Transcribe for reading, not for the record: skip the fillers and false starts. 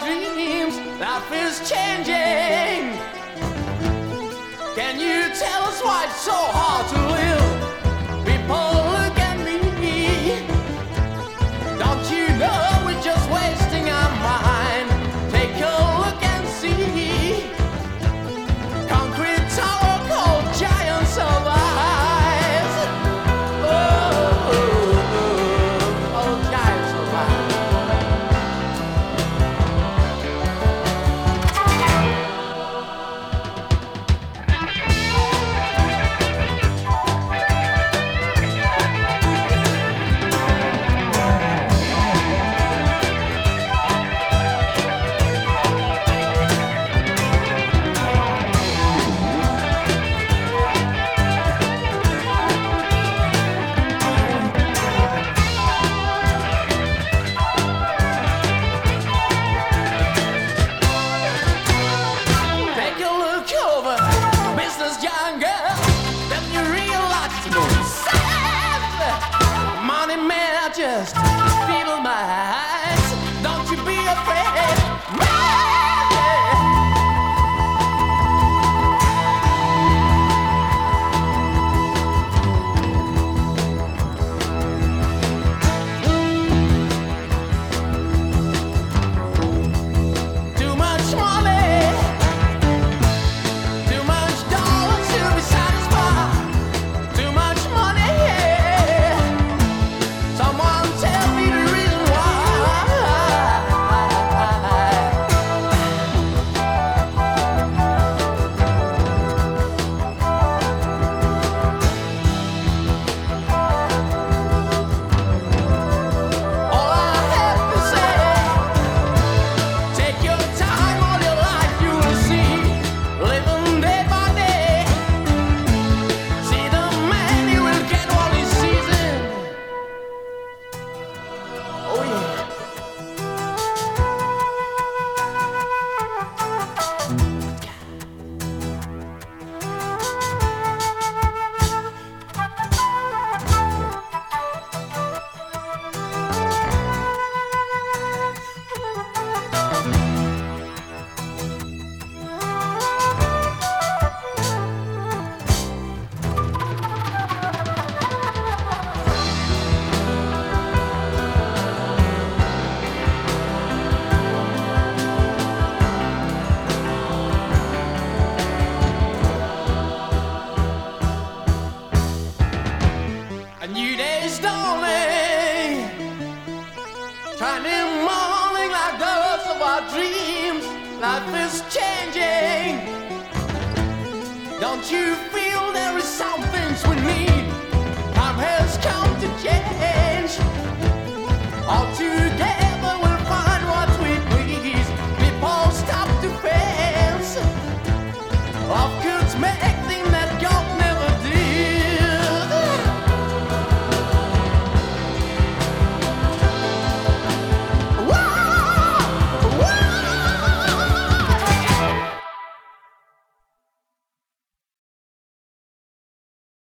dreams. Life is changing. Can you tell us why it's so hard to live? People look at me. Don't you know we're just wasting our mind? Take a look and see. Concrete tower called giants of eyes. Oh, giants of eyes. Just feeble minds. Don't you be afraid. Too much money, too much dollars to be satisfied. Too much money. Someone tell me the reason all I have to say, take your time, all your life you will see, living day by day. See the man, he will get what he sees in. Oh yeah. A new day's dawning, shining morning like those of our dreams. Life is changing. Don't you feel